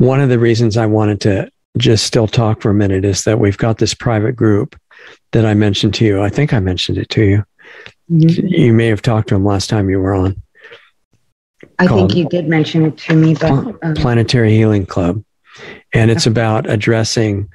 one of the reasons I wanted to just still talk for a minute is that we've got this private group that I mentioned to you. I think I mentioned it to you. Mm-hmm. You may have talked to him last time you were on. I think you did mention it to me, but Planetary Healing Club. And it's about addressing,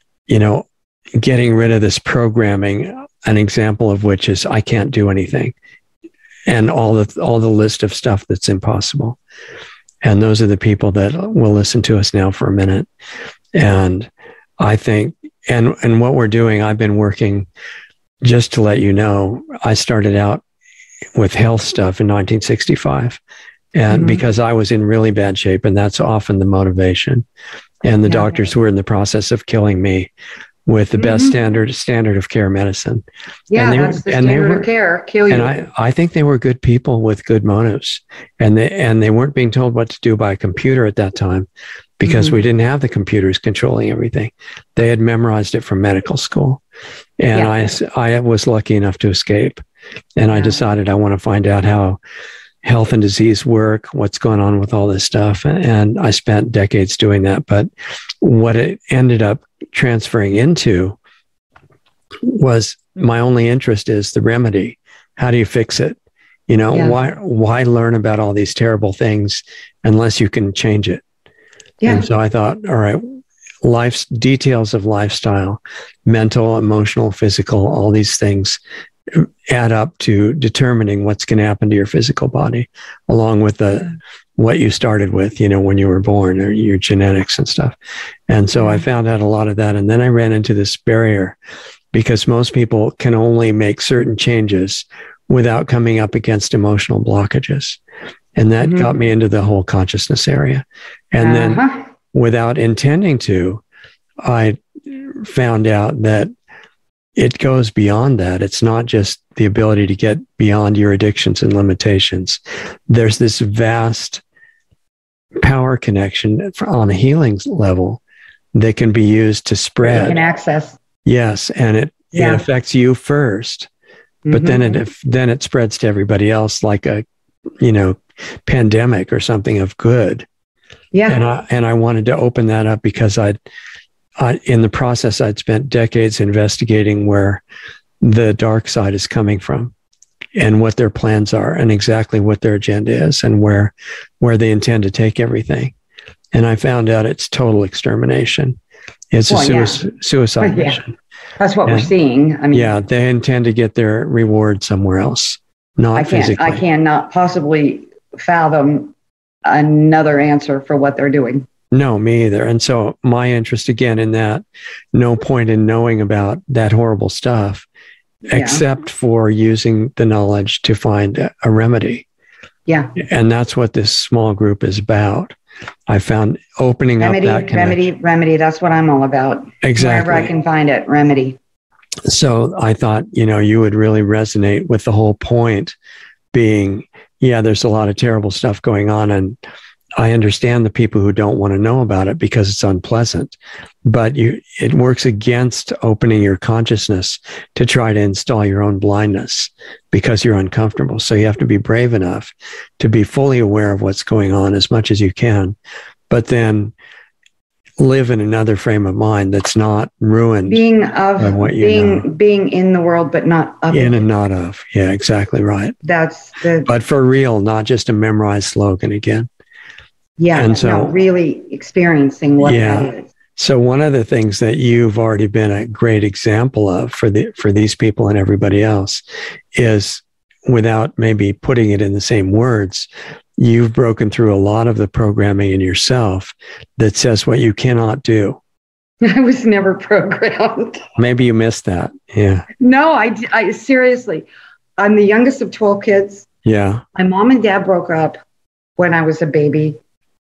getting rid of this programming, an example of which is I can't do anything, and all the list of stuff that's impossible. And those are the people that will listen to us now for a minute. And I think, and what we're doing, I've been working, just to let you know, I started out with health stuff in 1965. And because I was in really bad shape, and that's often the motivation. And the doctors were in the process of killing me with the best standard of care medicine. Yeah, that's the standard of care, kill you. And I think they were good people with good motives. And they weren't being told what to do by a computer at that time, because we didn't have the computers controlling everything. They had memorized it from medical school. And I was lucky enough to escape. And I decided I want to find out how health and disease work, what's going on with all this stuff. And I spent decades doing that. But what it ended up transferring into was my only interest is the remedy. How do you fix it? Why learn about all these terrible things unless you can change it? Yeah. And so I thought, all right, life's details of lifestyle, mental, emotional, physical, all these things add up to determining what's going to happen to your physical body, along with what you started with, when you were born, or your genetics and stuff. And so I found out a lot of that. And then I ran into this barrier, because most people can only make certain changes without coming up against emotional blockages. And that got me into the whole consciousness area. And then without intending to, I found out that it goes beyond that. It's not just the ability to get beyond your addictions and limitations. There's this vast power connection on a healing level that can be used to spread. You can access. Yes, and it affects you first, but then it spreads to everybody else like a pandemic or something of good. Yeah, and I wanted to open that up because in the process, I'd spent decades investigating where the dark side is coming from and what their plans are and exactly what their agenda is and where they intend to take everything. And I found out it's total extermination. It's a suicide mission. That's what we're seeing. I mean, they intend to get their reward somewhere else, not physically. I cannot possibly fathom another answer for what they're doing. No, me either. And so my interest again in that, no point in knowing about that horrible stuff, except for using the knowledge to find a remedy. Yeah. And that's what this small group is about. I found opening up that connection. Remedy. That's what I'm all about. Exactly. Wherever I can find it, remedy. So I thought, you would really resonate with the whole point being, there's a lot of terrible stuff going on, and I understand the people who don't want to know about it because it's unpleasant, but it works against opening your consciousness to try to install your own blindness because you're uncomfortable. So you have to be brave enough to be fully aware of what's going on as much as you can, but then live in another frame of mind that's not ruined by what you know. Being in the world, but not of in it. And not of. Yeah, exactly right. But for real, not just a memorized slogan again. Yeah, and so really experiencing what that is. So one of the things that you've already been a great example of for these people and everybody else is, without maybe putting it in the same words, you've broken through a lot of the programming in yourself that says what you cannot do. I was never programmed. Maybe you missed that. Yeah. No, I seriously, I'm the youngest of 12 kids. Yeah. My mom and dad broke up when I was a baby.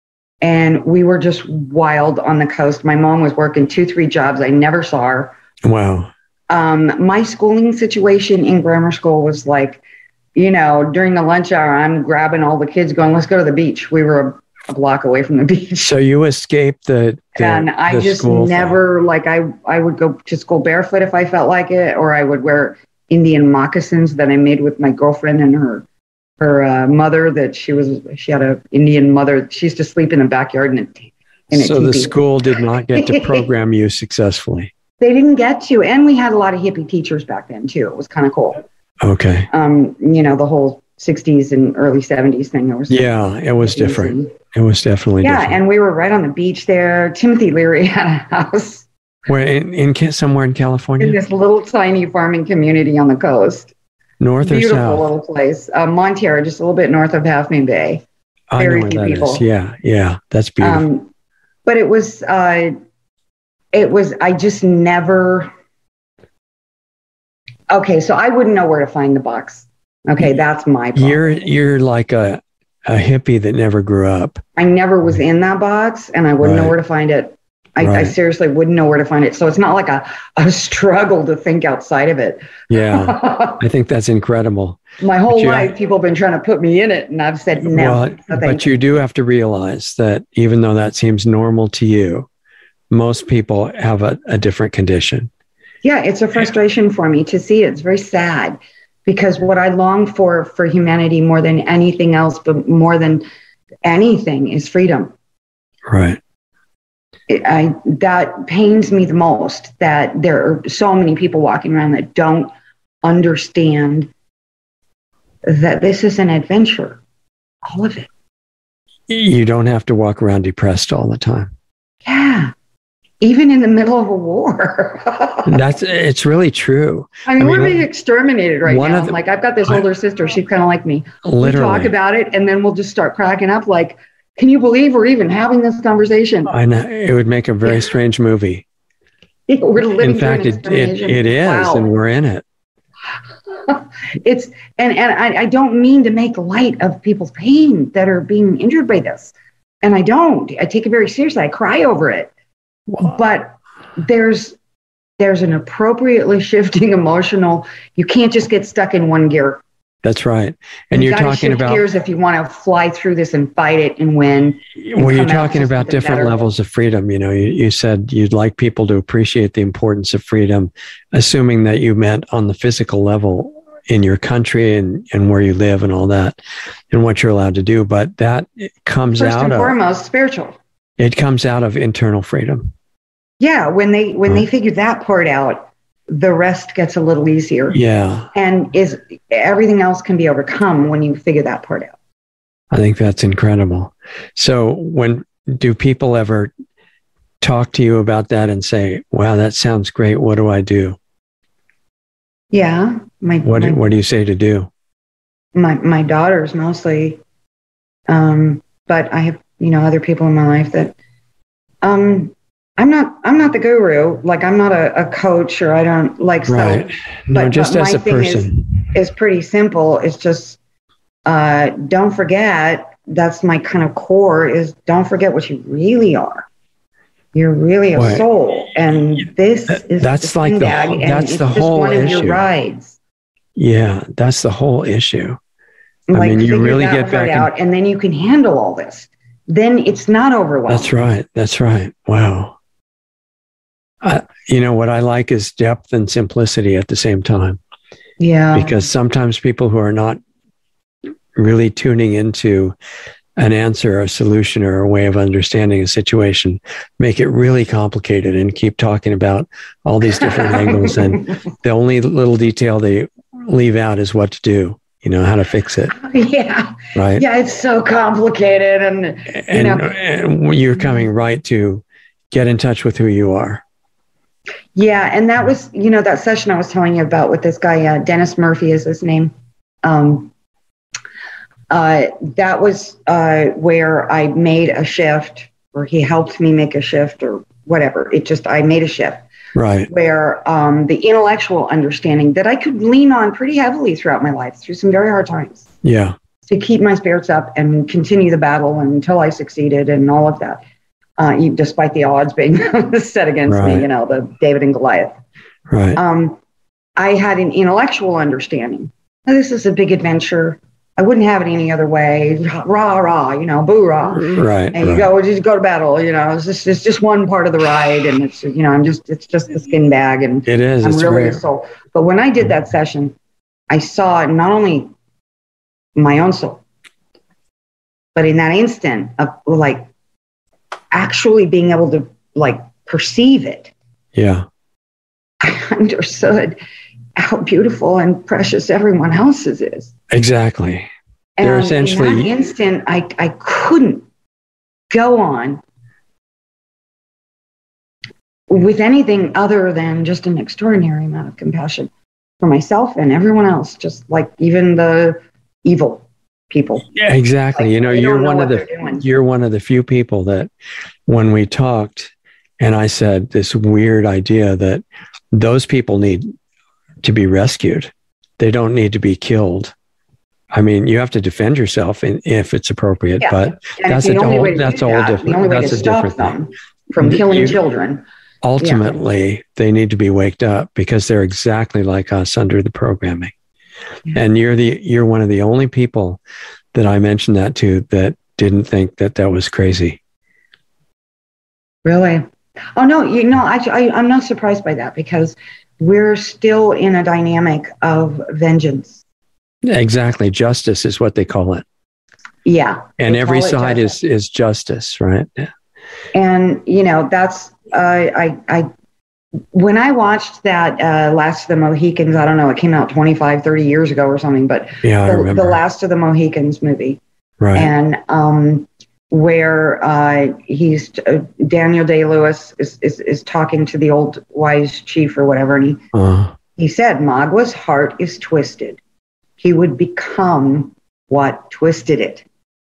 And we were just wild on the coast. My mom was working 2-3 jobs. I never saw her. Wow. My schooling situation in grammar school was like, during the lunch hour, I'm grabbing all the kids going, let's go to the beach. We were a block away from the beach. So you escaped and I just never, I would go to school barefoot if I felt like it, or I would wear Indian moccasins that I made with my girlfriend and her mother, that she had an Indian mother. She used to sleep in the backyard in a in a So the teepee. school did not get to program you successfully. They didn't get to, and we had a lot of hippie teachers back then too. It was kind of cool. Okay. The whole 60s and early 70s thing. It was It was different. It was definitely different. And we were right on the beach there. Timothy Leary had a house. Where in somewhere in California? In this little tiny farming community on the coast. North or Beautiful south? little place. Montero, just a little bit north of Half Moon Bay. I know where that is. Yeah. That's beautiful. But it was, I just never, okay, so I wouldn't know where to find the box. Okay, that's my problem. You're like a hippie that never grew up. I never was in that box, and I wouldn't know where to find it. I seriously wouldn't know where to find it. So it's not like a struggle to think outside of it. Yeah, I think that's incredible. My whole life, people have been trying to put me in it, and I've said no. Well, but you do have to realize that even though that seems normal to you, most people have a different condition. Yeah, it's a frustration for me to see it. It's very sad because what I long for humanity more than anything else, but more than anything, is freedom. Right. That pains me the most, that there are so many people walking around that don't understand that this is an adventure, all of it. You don't have to walk around depressed all the time. Yeah. Even in the middle of a war. It's really true. I mean, we're being exterminated right now. Like, I've got this older sister. She's kind of like me. Literally. We talk about it, and then we'll just start cracking up like, can you believe we're even having this conversation? I know. It would make a very strange movie. We're living in fact, it is, wow. And we're in it. It's and I don't mean to make light of people's pain that are being injured by this. And I don't. I take it very seriously. I cry over it. Wow. But there's an appropriately shifting emotional. You can't just get stuck in one gear. That's right. And you're talking about gears if you want to fly through this and fight it and win. Well, you're talking about different levels of freedom. You know, you said you'd like people to appreciate the importance of freedom, assuming that you meant on the physical level in your country and where you live and all that and what you're allowed to do. But that comes First out and of foremost, spiritual. It comes out of internal freedom. Yeah. When they figure that part out, the rest gets a little easier. Yeah. And everything else can be overcome when you figure that part out. I think that's incredible. So do people ever talk to you about that and say, wow, that sounds great. What do I do? Yeah. What do you say to do? My daughters mostly. But I have, other people in my life that, I'm not the guru. Like, I'm not a coach, or I don't like right. So. No, just as a person. Is pretty simple. It's just don't forget. That's my kind of core. Is don't forget what you really are. You're really a soul, and this is that's like that's the whole issue. Of your rides. Yeah, that's the whole issue. I mean, you really get back out, and then you can handle all this. Then it's not overwhelming. That's right. Wow. What I like is depth and simplicity at the same time. Yeah. Because sometimes people who are not really tuning into an answer, a solution, or a way of understanding a situation make it really complicated and keep talking about all these different angles. And the only little detail they leave out is what to do. How to fix it. Yeah. Right. Yeah, it's so complicated. And you're coming right to get in touch with who you are. Yeah. And that was, that session I was telling you about with this guy, Dennis Murphy is his name. That was where I made a shift, or he helped me make a shift, or whatever. I made a shift. Right. Where the intellectual understanding that I could lean on pretty heavily throughout my life, through some very hard times. Yeah. To keep my spirits up and continue the battle until I succeeded and all of that, despite the odds being set against me, the David and Goliath. Right. I had an intellectual understanding. Now, this is a big adventure. I wouldn't have it any other way. Rah, rah, boo, rah. Right. And you just go to battle, it's just one part of the ride. And it's, it's just the skin bag. And it is. I'm really a soul. But when I did that session, I saw not only my own soul, but in that instant of like, actually being able to like perceive it, Yeah. I understood how beautiful and precious everyone else's is. Exactly. And They're essentially in that instant, I couldn't go on with anything other than just an extraordinary amount of compassion for myself and everyone else, just like even the evil people. Yeah, exactly. Like, You know, they you're don't know one of what the they're doing. you're one of the few people that when we talked and I said this weird idea that those people need to be rescued. They don't need to be killed. I mean, you have to defend yourself if it's appropriate, Yeah. but And that's the only way to that's do all that, different. the only way That's to a stop different them thing. from killing children. Ultimately, they need to be waked up because they're exactly like us under the programming. Yeah. And you're one of the only people that I mentioned that to that didn't think that was crazy. Really? Oh, no, I'm not surprised by that because we're still in a dynamic of vengeance. Exactly. Justice is what they call it. Yeah. And every side is justice, right? And, you know, that's, when I watched that Last of the Mohicans, I don't know, it came out 25, 30 years ago or something, but yeah, I remember. The Last of the Mohicans movie. Right. And where Daniel Day-Lewis is talking to the old wise chief or whatever, and he said, Magua's heart is twisted. He would become what twisted it.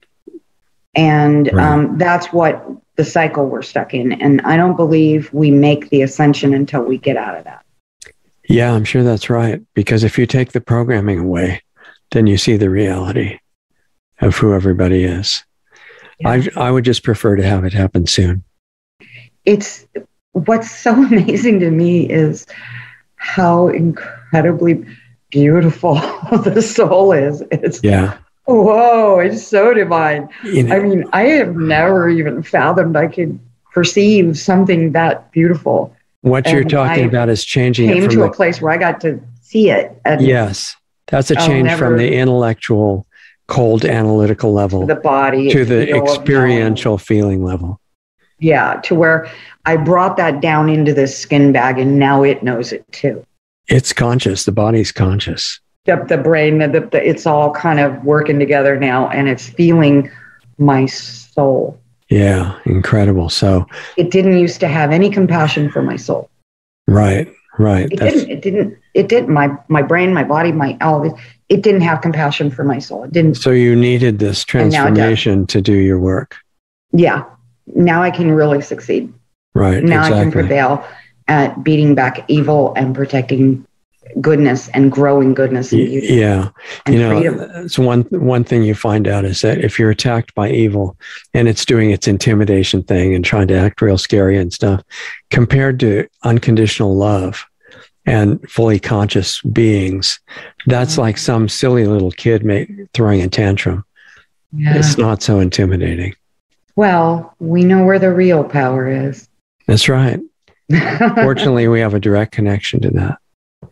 And that's what the cycle we're stuck in. And I don't believe we make the ascension until we get out of that. Yeah, I'm sure that's right. Because if you take the programming away, then you see the reality of who everybody is. Yeah. I would just prefer to have it happen soon. It's what's so amazing to me is how incredibly beautiful the soul is. It's whoa, it's so divine. You know, I mean, I have never even fathomed I could perceive something that beautiful. What you're talking about is changing it from a place where I got to see it. Yes, that's a change from the intellectual, cold, analytical level, the body, to the experiential feeling level. Yeah, to where I brought that down into this skin bag, and now it knows it too. It's conscious. The body's conscious. The brain, it's all kind of working together now, and it's feeling my soul. Yeah, incredible. So it didn't used to have any compassion for my soul. Right. It didn't. My brain, my body, all this. It didn't have compassion for my soul. It didn't. So you needed this transformation to do your work. Yeah. Now I can really succeed. Right. Now I can prevail at beating back evil and protecting goodness and growing goodness and beauty. Yeah. And you know, freedom. it's one thing you find out is that if you're attacked by evil and it's doing its intimidation thing and trying to act real scary and stuff, compared to unconditional love and fully conscious beings, that's like some silly little kid throwing a tantrum. Yeah. It's not so intimidating. Well, we know where the real power is. That's right. Fortunately, we have a direct connection to that.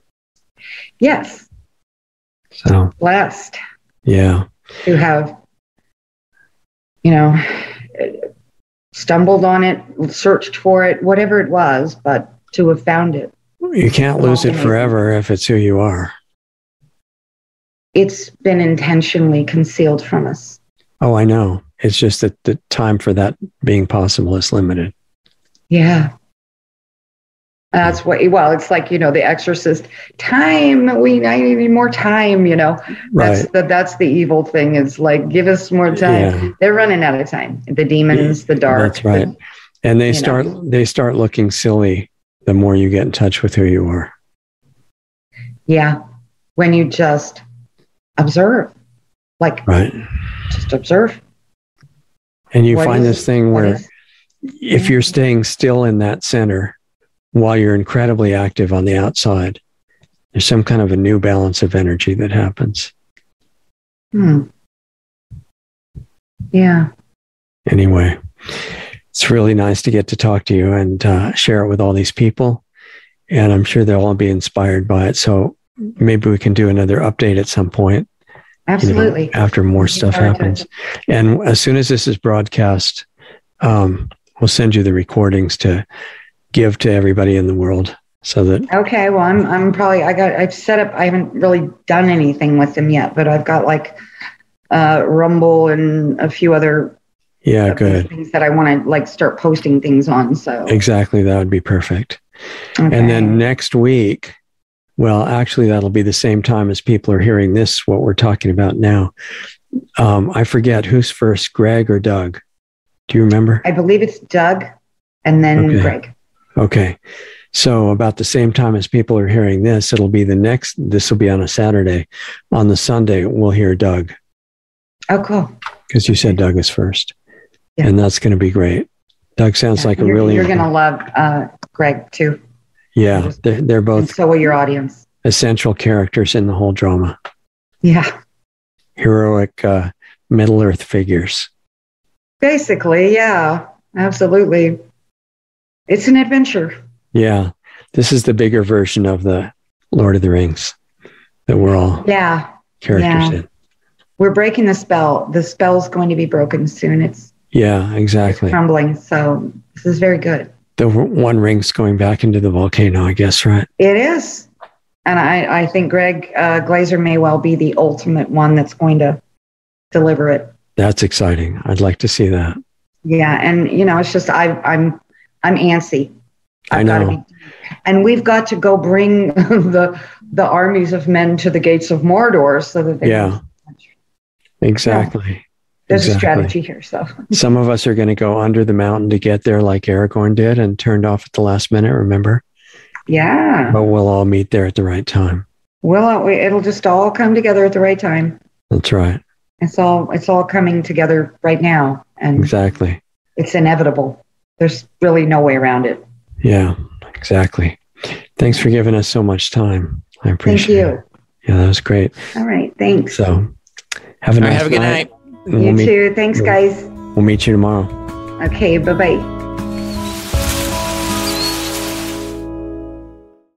Yes. So blessed. Yeah. To have, stumbled on it, searched for it, whatever it was, but to have found it. You can't lose it forever if it's who you are. It's been intentionally concealed from us. Oh, I know. It's just that the time for that being possible is limited. Yeah. That's what, it's like, The Exorcist, time, I need more time, Right. That's the evil thing. It's like, give us more time. Yeah. They're running out of time. The demons, the dark. That's right. And they start looking silly the more you get in touch with who you are. Yeah. When you just observe, just observe. And you find this thing where if you're staying still in that center, while you're incredibly active on the outside, there's some kind of a new balance of energy that happens. Yeah. Anyway, it's really nice to get to talk to you and share it with all these people. And I'm sure they'll all be inspired by it. So maybe we can do another update at some point. Absolutely. After more stuff happens. And as soon as this is broadcast, we'll send you the recordings to give to everybody in the world so that. Okay. Well, I've set up, I haven't really done anything with them yet, but I've got like Rumble and a few other good things that I want to like start posting things on. So exactly. That would be perfect. Okay. And then next week, well, actually, that'll be the same time as people are hearing this, what we're talking about now. I forget who's first, Greg or Doug. Do you remember? I believe it's Doug and then Greg. Okay. So about the same time as people are hearing this, it'll be this will be on a Saturday. On the Sunday, we'll hear Doug. Oh, cool. Because you said Doug is first. Yeah. And that's going to be great. Doug sounds like you're going to love Greg too. Yeah, they're both. And so will your audience. Essential characters in the whole drama. Yeah. Heroic Middle Earth figures. Basically, yeah, absolutely. It's an adventure. Yeah, this is the bigger version of the Lord of the Rings that we're all characters in. We're breaking the spell. The spell's going to be broken soon. It's exactly. It's crumbling. So this is very good. The one ring's going back into the volcano, I guess, right? It is. And I think Greg Glazer may well be the ultimate one that's going to deliver it. That's exciting. I'd like to see that. Yeah. And, it's just, I'm antsy. I know. And we've got to go bring the armies of men to the gates of Mordor so that they exactly. There's a strategy here. So some of us are going to go under the mountain to get there like Aragorn did and turned off at the last minute, remember? Yeah. But we'll all meet there at the right time. Well, it'll just all come together at the right time. That's right. It's all coming together right now. And exactly. It's inevitable. There's really no way around it. Yeah, exactly. Thanks for giving us so much time. I appreciate it. Yeah, that was great. All right. Thanks. So have a good night. You too. Thanks, guys. We'll meet you tomorrow. Okay. Bye-bye.